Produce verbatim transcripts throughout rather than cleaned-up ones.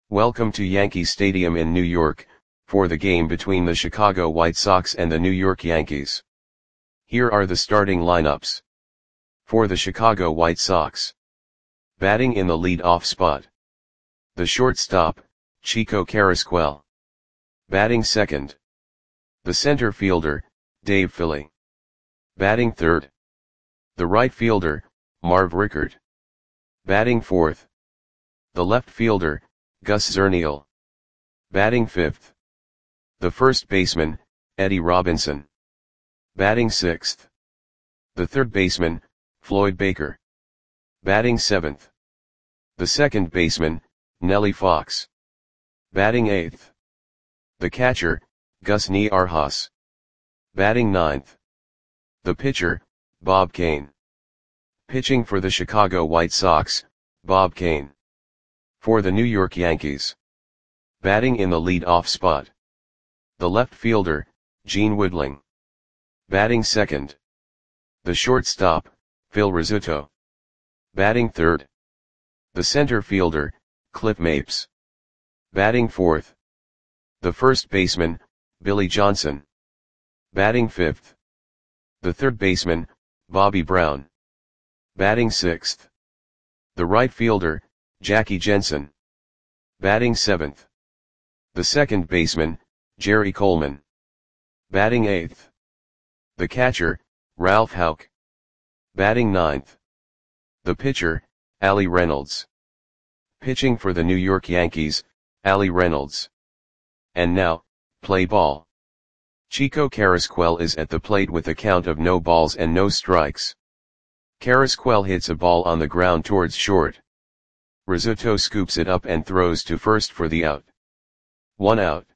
Welcome to Yankee Stadium in New York, for the game between the Chicago White Sox and the New York Yankees. Here are the starting lineups. For the Chicago White Sox. Batting in the lead-off spot. The shortstop, Chico Carrasquel. Batting second. The center fielder, Dave Philly. Batting third. The right fielder, Marv Rickert. Batting fourth. The left fielder, Gus Zernial. Batting fifth. The first baseman, Eddie Robinson. Batting sixth. The third baseman, Floyd Baker. Batting seventh. The second baseman, Nellie Fox. Batting eighth. The catcher, Gus Niarhas. Batting ninth. The pitcher, Bob Kane. Pitching for the Chicago White Sox, Bob Kane. For the New York Yankees. Batting in the lead-off spot. The left fielder, Gene Woodling. Batting second. The shortstop, Phil Rizzuto. Batting third. The center fielder, Cliff Mapes. Batting fourth. The first baseman, Billy Johnson. Batting fifth. The third baseman, Bobby Brown. Batting sixth. The right fielder, Jackie Jensen. Batting seventh. The second baseman, Jerry Coleman. Batting eighth. The catcher, Ralph Houck. Batting ninth. The pitcher, Allie Reynolds. Pitching for the New York Yankees, Allie Reynolds. And now, play ball. Chico Carrasquel is at the plate with a count of no balls and no strikes. Carrasquel hits a ball on the ground towards short. Rizzuto scoops it up and throws to first for the out. One out.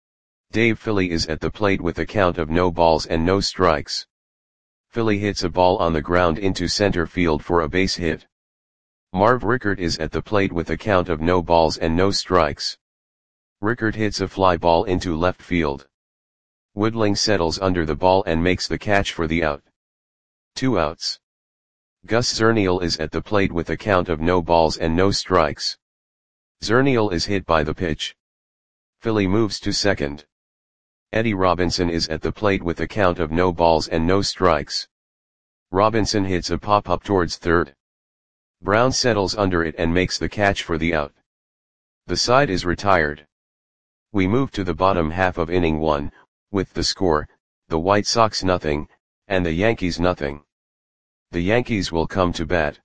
Dave Philly is at the plate with a count of no balls and no strikes. Philly hits a ball on the ground into center field for a base hit. Marv Rickert is at the plate with a count of no balls and no strikes. Rickert hits a fly ball into left field. Woodling settles under the ball and makes the catch for the out. Two outs. Gus Zernial is at the plate with a count of no balls and no strikes. Zernial is hit by the pitch. Philly moves to second. Eddie Robinson is at the plate with a count of no balls and no strikes. Robinson hits a pop-up towards third. Brown settles under it and makes the catch for the out. The side is retired. We move to the bottom half of inning one, with the score, the White Sox nothing, and the Yankees nothing. The Yankees will come to bat.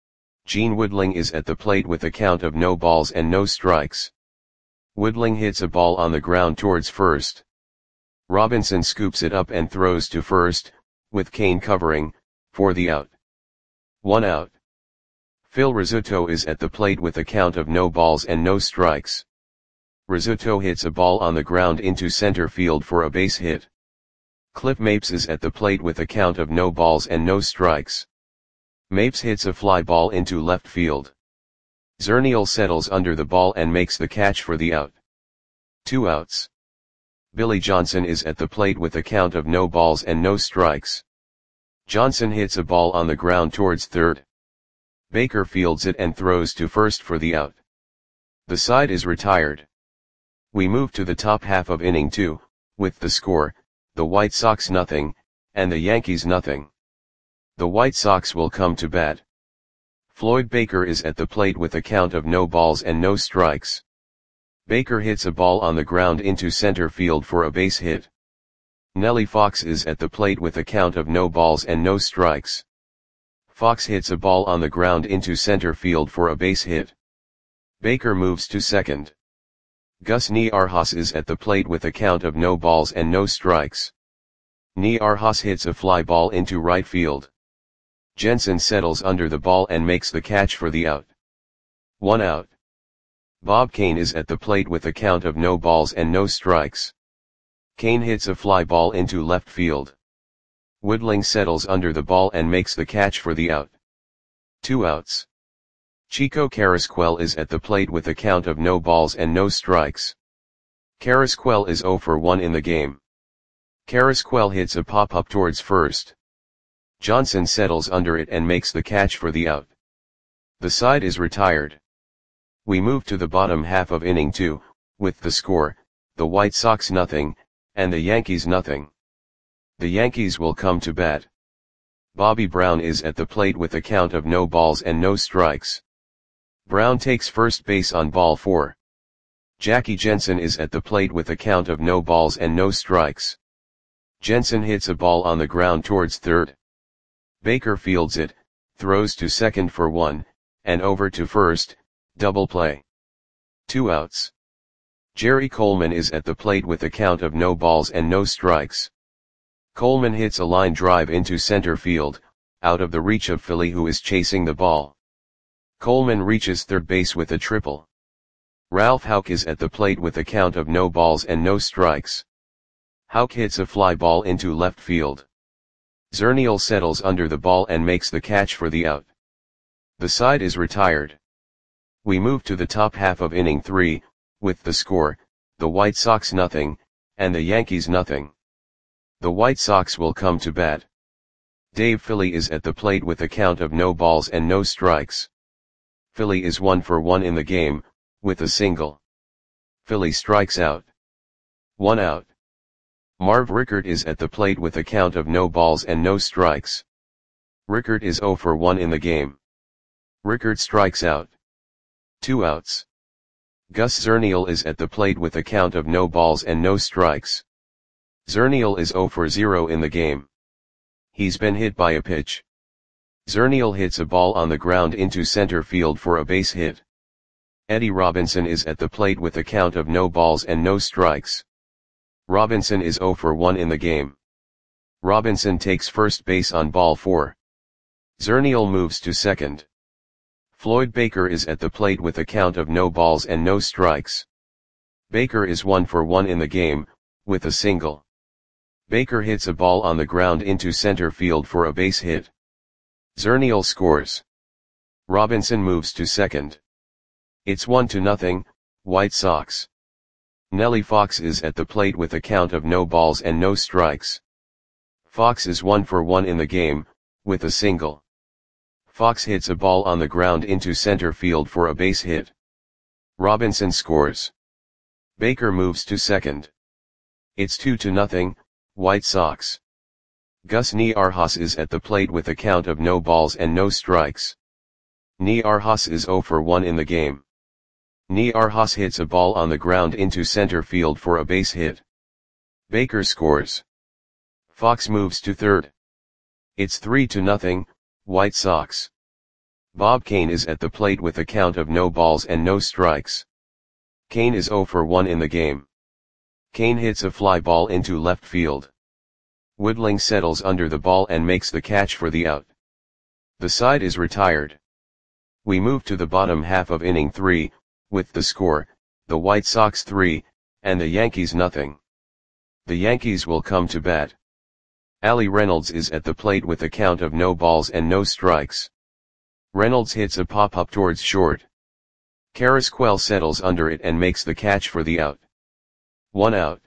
Gene Woodling is at the plate with a count of no balls and no strikes. Woodling hits a ball on the ground towards first. Robinson scoops it up and throws to first, with Kane covering, for the out. One out. Phil Rizzuto is at the plate with a count of no balls and no strikes. Rizzuto hits a ball on the ground into center field for a base hit. Cliff Mapes is at the plate with a count of no balls and no strikes. Mapes hits a fly ball into left field. Zernial settles under the ball and makes the catch for the out. Two outs. Billy Johnson is at the plate with a count of no balls and no strikes. Johnson hits a ball on the ground towards third. Baker fields it and throws to first for the out. The side is retired. We move to the top half of inning two, with the score, the White Sox nothing, and the Yankees nothing. The White Sox will come to bat. Floyd Baker is at the plate with a count of no balls and no strikes. Baker hits a ball on the ground into center field for a base hit. Nellie Fox is at the plate with a count of no balls and no strikes. Fox hits a ball on the ground into center field for a base hit. Baker moves to second. Gus Niarhas is at the plate with a count of no balls and no strikes. Niarhas hits a fly ball into right field. Jensen settles under the ball and makes the catch for the out. One out. Bob Kane is at the plate with a count of no balls and no strikes. Kane hits a fly ball into left field. Woodling settles under the ball and makes the catch for the out. Two outs. Chico Carrasquel is at the plate with a count of no balls and no strikes. Carrasquel is zero for one in the game. Carrasquel hits a pop-up towards first. Johnson settles under it and makes the catch for the out. The side is retired. We move to the bottom half of inning two, with the score, the White Sox nothing, and the Yankees nothing. The Yankees will come to bat. Bobby Brown is at the plate with a count of no balls and no strikes. Brown takes first base on ball four. Jackie Jensen is at the plate with a count of no balls and no strikes. Jensen hits a ball on the ground towards third. Baker fields it, throws to second for one, and over to first, double play. Two outs. Jerry Coleman is at the plate with a count of no balls and no strikes. Coleman hits a line drive into center field, out of the reach of Philly, who is chasing the ball. Coleman reaches third base with a triple. Ralph Houck is at the plate with a count of no balls and no strikes. Houck hits a fly ball into left field. Zernial settles under the ball and makes the catch for the out. The side is retired. We move to the top half of inning three, with the score, the White Sox nothing, and the Yankees nothing. The White Sox will come to bat. Dave Philly is at the plate with a count of no balls and no strikes. Philly is one for one in the game, with a single. Philly strikes out. One out. Marv Rickert is at the plate with a count of no balls and no strikes. Rickert is zero for one in the game. Rickert strikes out. Two outs. Gus Zernial is at the plate with a count of no balls and no strikes. Zernial is zero for zero in the game. He's been hit by a pitch. Zernial hits a ball on the ground into center field for a base hit. Eddie Robinson is at the plate with a count of no balls and no strikes. Robinson is zero for one in the game. Robinson takes first base on ball four. Zernial moves to second. Floyd Baker is at the plate with a count of no balls and no strikes. Baker is one for one in the game, with a single. Baker hits a ball on the ground into center field for a base hit. Zernial scores. Robinson moves to second. It's one to nothing, White Sox. Nellie Fox is at the plate with a count of no balls and no strikes. Fox is one for one in the game, with a single. Fox hits a ball on the ground into center field for a base hit. Robinson scores. Baker moves to second. It's two to nothing, White Sox. Gus Niarchos is at the plate with a count of no balls and no strikes. Niarchos is zero for one in the game. Niarchos hits a ball on the ground into center field for a base hit. Baker scores. Fox moves to third. It's three to nothing, White Sox. Bob Kane is at the plate with a count of no balls and no strikes. Kane is zero for one in the game. Kane hits a fly ball into left field. Woodling settles under the ball and makes the catch for the out. The side is retired. We move to the bottom half of inning three, with the score, the White Sox three, and the Yankees nothing. The Yankees will come to bat. Ali Reynolds is at the plate with a count of no balls and no strikes. Reynolds hits a pop-up towards short. Carrasquel settles under it and makes the catch for the out. One out.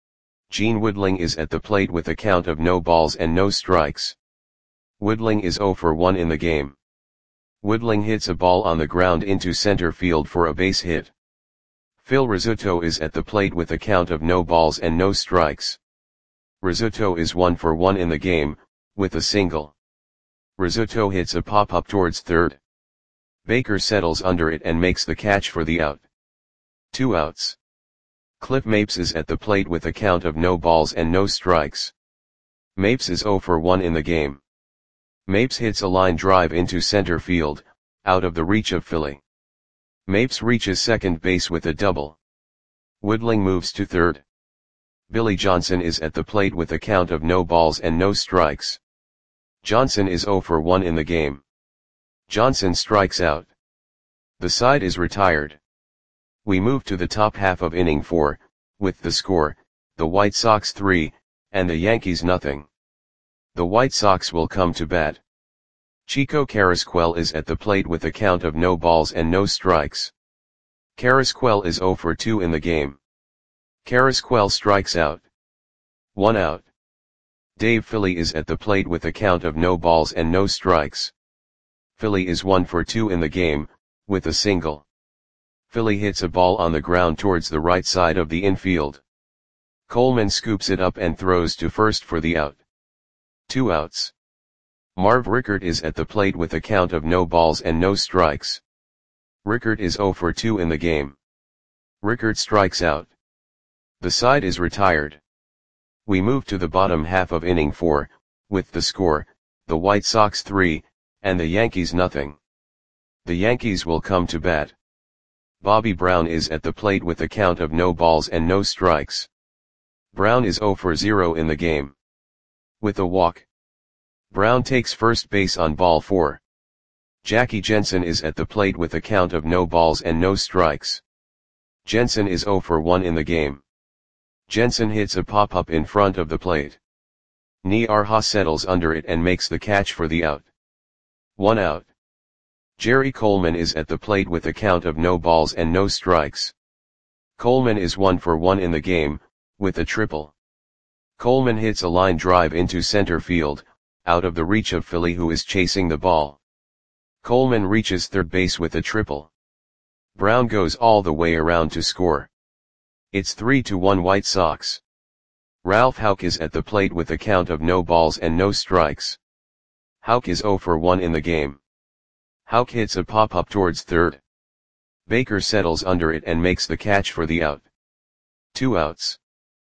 Gene Woodling is at the plate with a count of no balls and no strikes. Woodling is zero for one in the game. Woodling hits a ball on the ground into center field for a base hit. Phil Rizzuto is at the plate with a count of no balls and no strikes. Rizzuto is one for one in the game, with a single. Rizzuto hits a pop-up towards third. Baker settles under it and makes the catch for the out. Two outs. Cliff Mapes is at the plate with a count of no balls and no strikes. Mapes is zero for one in the game. Mapes hits a line drive into center field, out of the reach of Philly. Mapes reaches second base with a double. Woodling moves to third. Billy Johnson is at the plate with a count of no balls and no strikes. Johnson is zero for one in the game. Johnson strikes out. The side is retired. We move to the top half of inning four, with the score, the White Sox three, and the Yankees nothing. The White Sox will come to bat. Chico Carrasquel is at the plate with a count of no balls and no strikes. Carrasquel is zero for two in the game. Carrasquel strikes out. One out. Dave Philly is at the plate with a count of no balls and no strikes. Philly is one for two in the game, with a single. Philly hits a ball on the ground towards the right side of the infield. Coleman scoops it up and throws to first for the out. Two outs. Marv Rickert is at the plate with a count of no balls and no strikes. Rickert is oh for two in the game. Rickert strikes out. The side is retired. We move to the bottom half of inning four, with the score, the White Sox three, and the Yankees nothing. The Yankees will come to bat. Bobby Brown is at the plate with a count of no balls and no strikes. Brown is oh for zero in the game. With a walk. Brown takes first base on ball four. Jackie Jensen is at the plate with a count of no balls and no strikes. Jensen is oh for one in the game. Jensen hits a pop-up in front of the plate. Niarha settles under it and makes the catch for the out. One out. Jerry Coleman is at the plate with a count of no balls and no strikes. Coleman is one for one in the game, with a triple. Coleman hits a line drive into center field, out of the reach of Philly, who is chasing the ball. Coleman reaches third base with a triple. Brown goes all the way around to score. It's three to one White Sox. Ralph Houck is at the plate with a count of no balls and no strikes. Houck is oh for one in the game. Houck hits a pop-up towards third. Baker settles under it and makes the catch for the out. Two outs.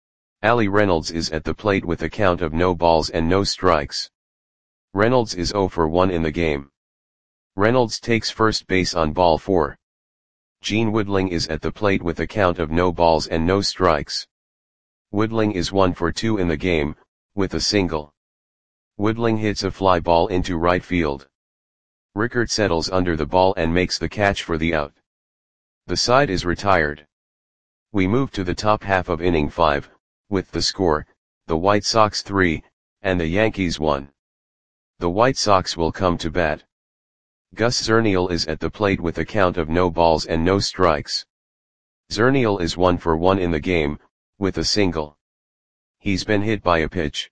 Ali Reynolds is at the plate with a count of no balls and no strikes. Reynolds is oh for one in the game. Reynolds takes first base on ball four. Gene Woodling is at the plate with a count of no balls and no strikes. Woodling is one for two in the game, with a single. Woodling hits a fly ball into right field. Rickert settles under the ball and makes the catch for the out. The side is retired. We move to the top half of inning five, with the score, the White Sox three, and the Yankees one. The White Sox will come to bat. Gus Zernial is at the plate with a count of no balls and no strikes. Zernial is one for one in the game, with a single. He's been hit by a pitch.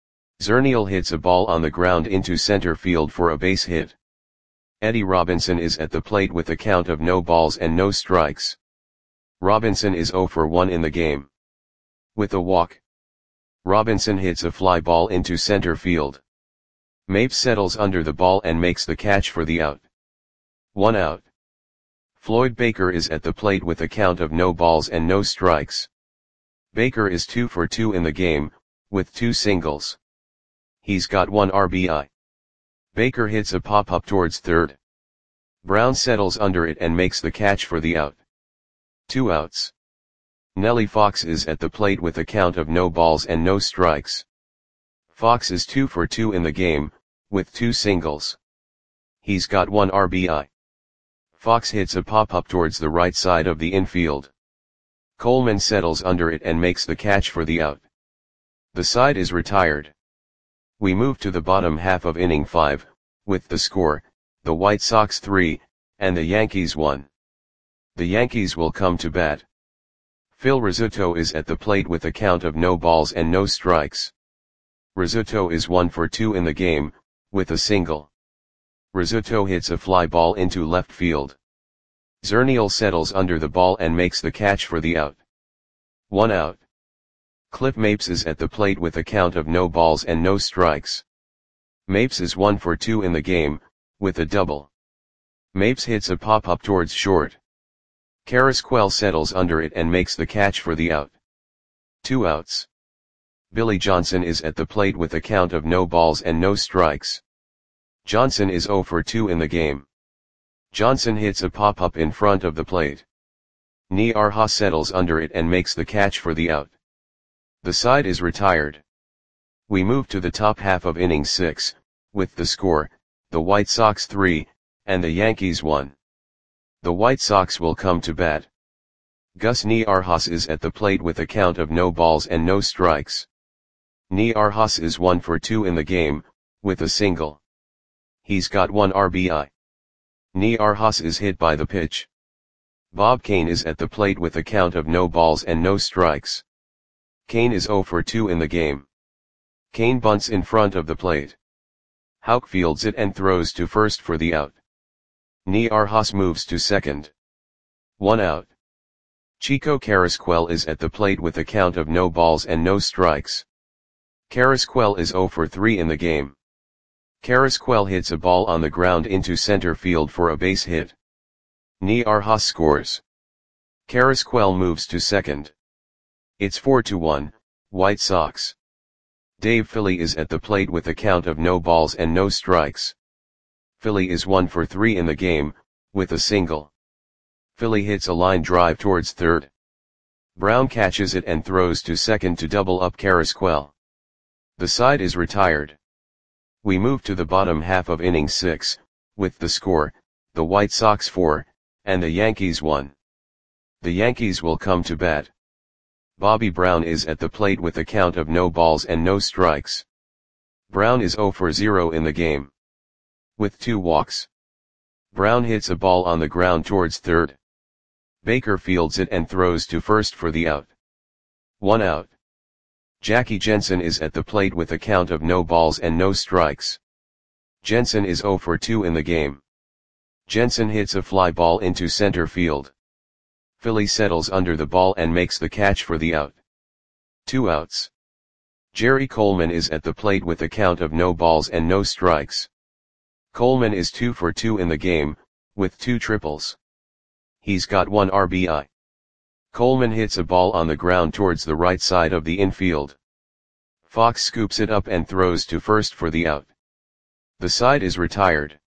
Zernial hits a ball on the ground into center field for a base hit. Eddie Robinson is at the plate with a count of no balls and no strikes. Robinson is oh for one in the game. With a walk. Robinson hits a fly ball into center field. Mapes settles under the ball and makes the catch for the out. One out. Floyd Baker is at the plate with a count of no balls and no strikes. Baker is two for two in the game, with two singles. He's got one R B I. Baker hits a pop-up towards third. Brown settles under it and makes the catch for the out. Two outs. Nellie Fox is at the plate with a count of no balls and no strikes. Fox is two for two in the game, with two singles. He's got one R B I. Fox hits a pop-up towards the right side of the infield. Coleman settles under it and makes the catch for the out. The side is retired. We move to the bottom half of inning five, with the score, the White Sox three, and the Yankees one. The Yankees will come to bat. Phil Rizzuto is at the plate with a count of no balls and no strikes. Rizzuto is one for two in the game, with a single. Rizzuto hits a fly ball into left field. Zernial settles under the ball and makes the catch for the out. One out. Cliff Mapes is at the plate with a count of no balls and no strikes. Mapes is one for two in the game, with a double. Mapes hits a pop-up towards short. Carrasquel settles under it and makes the catch for the out. Two outs. Billy Johnson is at the plate with a count of no balls and no strikes. Johnson is oh for two in the game. Johnson hits a pop-up in front of the plate. Niarha settles under it and makes the catch for the out. The side is retired. We move to the top half of inning six, with the score, the White Sox three, and the Yankees one. The White Sox will come to bat. Gus Niarhas is at the plate with a count of no balls and no strikes. Niarhas is one for two in the game, with a single. He's got one R B I. Niarhas is hit by the pitch. Bob Kane is at the plate with a count of no balls and no strikes. Kane is oh for two in the game. Kane bunts in front of the plate. Houck fields it and throws to first for the out. Niarhas moves to second. One out. Chico Carrasquel is at the plate with a count of no balls and no strikes. Carrasquel is zero for three in the game. Carrasquel hits a ball on the ground into center field for a base hit. Ni Arjas scores. Carrasquel moves to second. It's four to one, White Sox. Dave Philly is at the plate with a count of no balls and no strikes. Philly is one for three in the game, with a single. Philly hits a line drive towards third. Brown catches it and throws to second to double up Carrasquel. The side is retired. We move to the bottom half of inning six, with the score, the White Sox four, and the Yankees one. The Yankees will come to bat. Bobby Brown is at the plate with a count of no balls and no strikes. Brown is zero for zero in the game. With two walks. Brown hits a ball on the ground towards third. Baker fields it and throws to first for the out. One out. Jackie Jensen is at the plate with a count of no balls and no strikes. Jensen is zero for two in the game. Jensen hits a fly ball into center field. Philly settles under the ball and makes the catch for the out. Two outs. Jerry Coleman is at the plate with a count of no balls and no strikes. Coleman is two for two in the game, with two triples. He's got one R B I. Coleman hits a ball on the ground towards the right side of the infield. Fox scoops it up and throws to first for the out. The side is retired.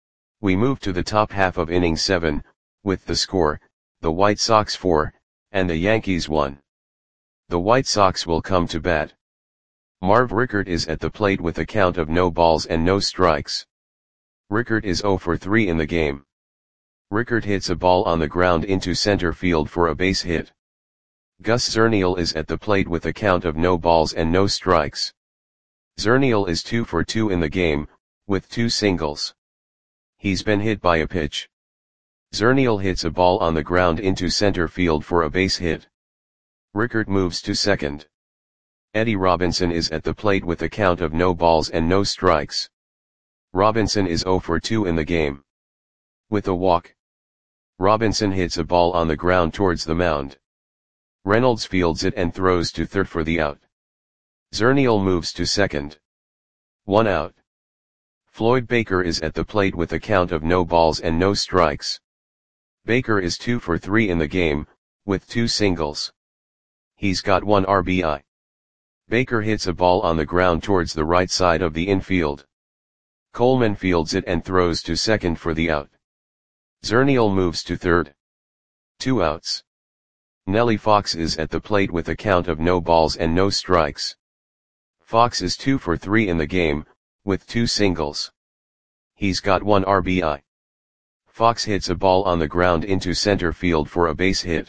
We move to the top half of inning seven, with the score, the White Sox four, and the Yankees one. The White Sox will come to bat. Marv Rickert is at the plate with a count of no balls and no strikes. Rickert is zero for three in the game. Rickert hits a ball on the ground into center field for a base hit. Gus Zernial is at the plate with a count of no balls and no strikes. Zernial is two for two in the game, with two singles. He's been hit by a pitch. Zernial hits a ball on the ground into center field for a base hit. Rickert moves to second. Eddie Robinson is at the plate with a count of no balls and no strikes. Robinson is zero for two in the game. With a walk. Robinson hits a ball on the ground towards the mound. Reynolds fields it and throws to third for the out. Zernial moves to second. One out. Floyd Baker is at the plate with a count of no balls and no strikes. Baker is two for three in the game, with two singles. He's got one R B I. Baker hits a ball on the ground towards the right side of the infield. Coleman fields it and throws to second for the out. Zernial moves to third. Two outs. Nellie Fox is at the plate with a count of no balls and no strikes. Fox is two for three in the game, with two singles. He's got one R B I. Fox hits a ball on the ground into center field for a base hit.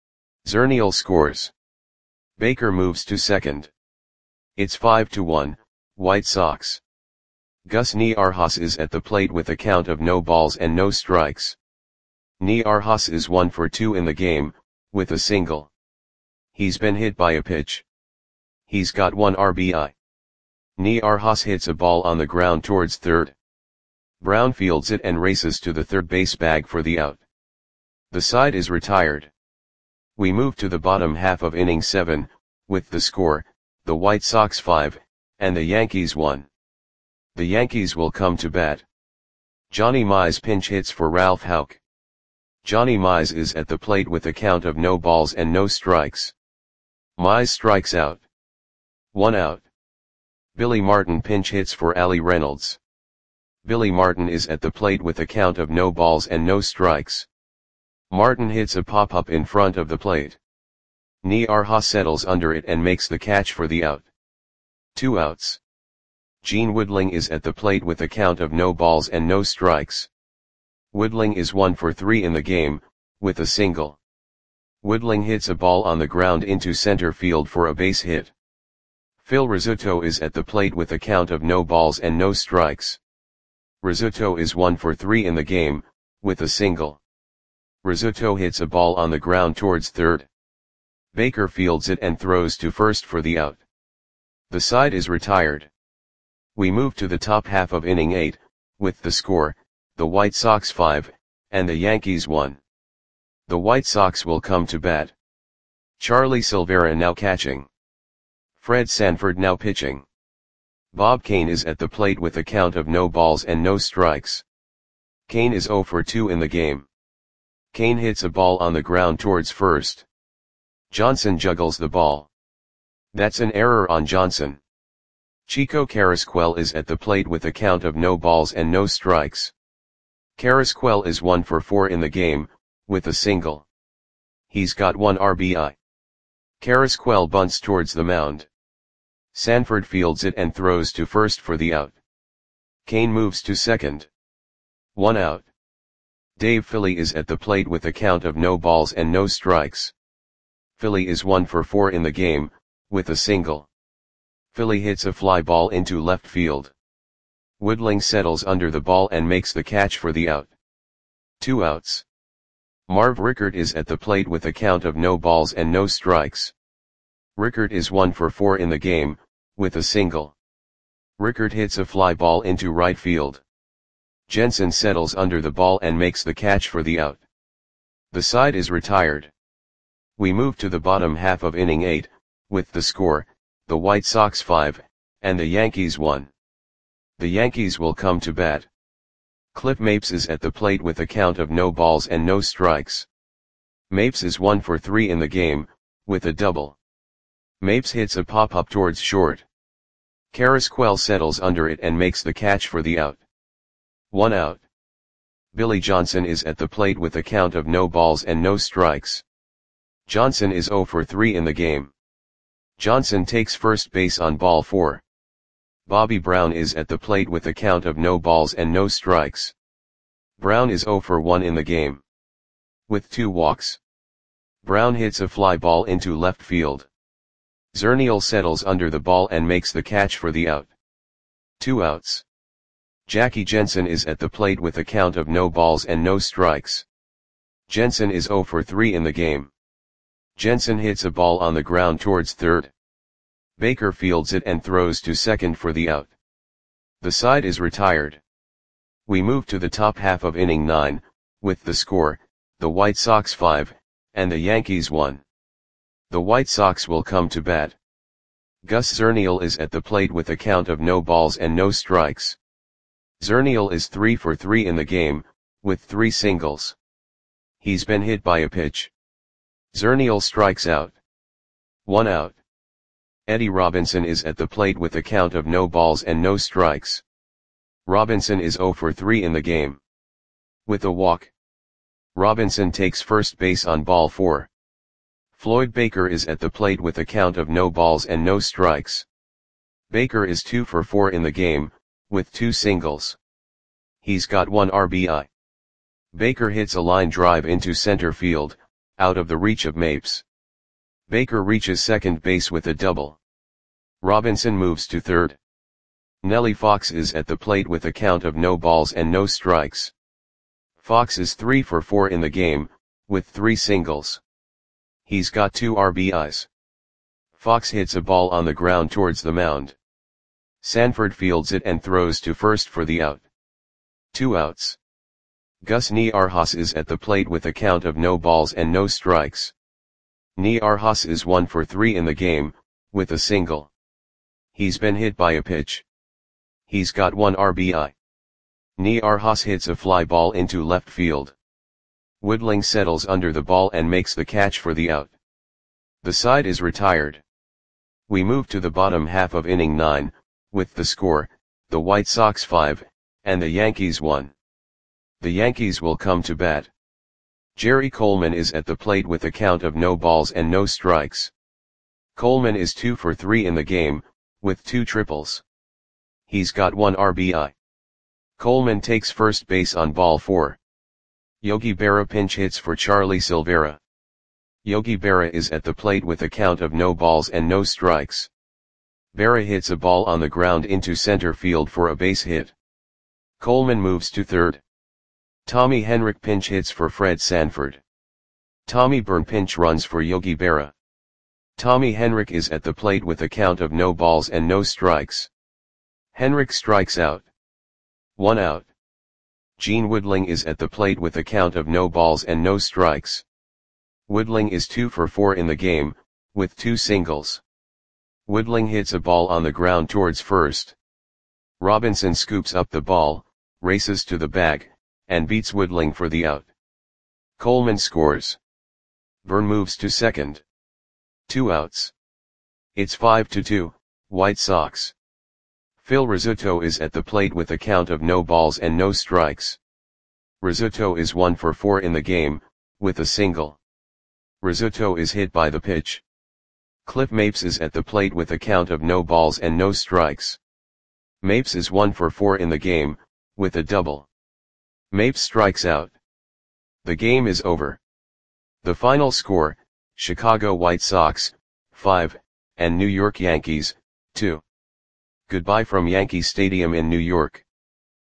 Zernial scores. Baker moves to second. It's five to one, White Sox. Gus Ni Arjas is at the plate with a count of no balls and no strikes. Ni Arjas is one for two in the game, with a single. He's been hit by a pitch. He's got one R B I. Ni Arjas hits a ball on the ground towards third. Brown fields it and races to the third base bag for the out. The side is retired. We move to the bottom half of inning seven, with the score, the White Sox five, and the Yankees one. The Yankees will come to bat. Johnny Mize pinch hits for Ralph Houck. Johnny Mize is at the plate with a count of no balls and no strikes. Mize strikes out. One out. Billy Martin pinch hits for Ali Reynolds. Billy Martin is at the plate with a count of no balls and no strikes. Martin hits a pop-up in front of the plate. Ni Arjas settles under it and makes the catch for the out. Two outs. Gene Woodling is at the plate with a count of no balls and no strikes. Woodling is one for three in the game, with a single. Woodling hits a ball on the ground into center field for a base hit. Phil Rizzuto is at the plate with a count of no balls and no strikes. Rizzuto is one for three in the game, with a single. Rizzuto hits a ball on the ground towards third. Baker fields it and throws to first for the out. The side is retired. We move to the top half of inning eight, with the score, the White Sox five, and the Yankees one. The White Sox will come to bat. Charlie Silvera now catching. Fred Sanford now pitching. Bob Kane is at the plate with a count of no balls and no strikes. Kane is oh for two in the game. Kane hits a ball on the ground towards first. Johnson juggles the ball. That's an error on Johnson. Chico Carrasquel is at the plate with a count of no balls and no strikes. Carrasquel is one for four in the game, with a single. He's got one R B I. Carrasquel bunts towards the mound. Sanford fields it and throws to first for the out. Kane moves to second. One out. Dave Philly is at the plate with a count of no balls and no strikes. Philly is one for four in the game, with a single. Philly hits a fly ball into left field. Woodling settles under the ball and makes the catch for the out. Two outs. Marv Rickert is at the plate with a count of no balls and no strikes. Rickert is one for four in the game, with a single. Rickert hits a fly ball into right field. Jensen settles under the ball and makes the catch for the out. The side is retired. We move to the bottom half of inning eight, with the score, the White Sox five, and the Yankees one. The Yankees will come to bat. Cliff Mapes is at the plate with a count of no balls and no strikes. Mapes is one for three in the game, with a double. Mapes hits a pop-up towards short. Carrasquel settles under it and makes the catch for the out. One out. Billy Johnson is at the plate with a count of no balls and no strikes. Johnson is oh for three in the game. Johnson takes first base on ball four. Bobby Brown is at the plate with a count of no balls and no strikes. Brown is oh for one in the game. With two walks. Brown hits a fly ball into left field. Zernial settles under the ball and makes the catch for the out. Two outs. Jackie Jensen is at the plate with a count of no balls and no strikes. Jensen is oh for three in the game. Jensen hits a ball on the ground towards third. Baker fields it and throws to second for the out. The side is retired. We move to the top half of inning nine, with the score, the White Sox five, and the Yankees one. The White Sox will come to bat. Gus Zernial is at the plate with a count of no balls and no strikes. Zernial is three for three in the game, with three singles. He's been hit by a pitch. Zernial strikes out. One out. Eddie Robinson is at the plate with a count of no balls and no strikes. Robinson is oh for three in the game. With a walk. Robinson takes first base on ball four. Floyd Baker is at the plate with a count of no balls and no strikes. Baker is two for four in the game, with two singles. He's got one R B I. Baker hits a line drive into center field, out of the reach of Mapes. Baker reaches second base with a double. Robinson moves to third. Nellie Fox is at the plate with a count of no balls and no strikes. Fox is three for four in the game, with three singles. He's got two R B Is. Fox hits a ball on the ground towards the mound. Sanford fields it and throws to first for the out. Two outs. Gus Niarhas is at the plate with a count of no balls and no strikes. Niarhas is one for three in the game, with a single. He's been hit by a pitch. He's got one R B I. Niarhas hits a fly ball into left field. Woodling settles under the ball and makes the catch for the out. The side is retired. We move to the bottom half of inning nine, with the score, the White Sox five, and the Yankees one. The Yankees will come to bat. Jerry Coleman is at the plate with a count of no balls and no strikes. Coleman is two for three in the game, with two triples. He's got one R B I. Coleman takes first base on ball four. Yogi Berra pinch hits for Charlie Silvera. Yogi Berra is at the plate with a count of no balls and no strikes. Berra hits a ball on the ground into center field for a base hit. Coleman moves to third. Tommy Henrich pinch hits for Fred Sanford. Tommy Byrne pinch runs for Yogi Berra. Tommy Henrich is at the plate with a count of no balls and no strikes. Henrich strikes out. One out. Gene Woodling is at the plate with a count of no balls and no strikes. Woodling is two for four in the game, with two singles. Woodling hits a ball on the ground towards first. Robinson scoops up the ball, races to the bag, and beats Woodling for the out. Coleman scores. Vern moves to second. Two outs. It's five to two, White Sox. Phil Rizzuto is at the plate with a count of no balls and no strikes. Rizzuto is one for four in the game, with a single. Rizzuto is hit by the pitch. Cliff Mapes is at the plate with a count of no balls and no strikes. Mapes is one for four in the game, with a double. Mapes strikes out. The game is over. The final score, Chicago White Sox, five, and New York Yankees, two. Goodbye from Yankee Stadium in New York.